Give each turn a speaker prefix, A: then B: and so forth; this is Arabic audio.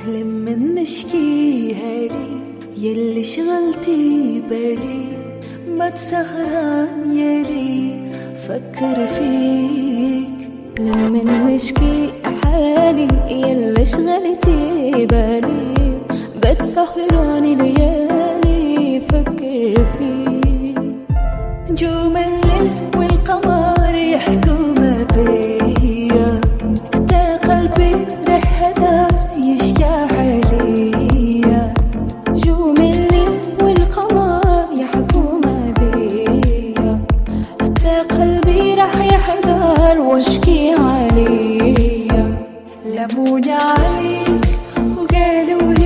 A: لما نشكيها لي يلي شغلتي بالي، ما تسهران يلي فكر فيك. لما نشكي حالي يلي شغلتي بالي، بتسهران ليالي فكر فيك. نجوم الليل والقمر يحكوا ما بيا، تا قلبي رح هدار يشتاق عليا. نجوم الليل والقمر يحكوا ما بيا، تا قلبي رح يحضر واشكي عليا. لموني عليك وقالوا لي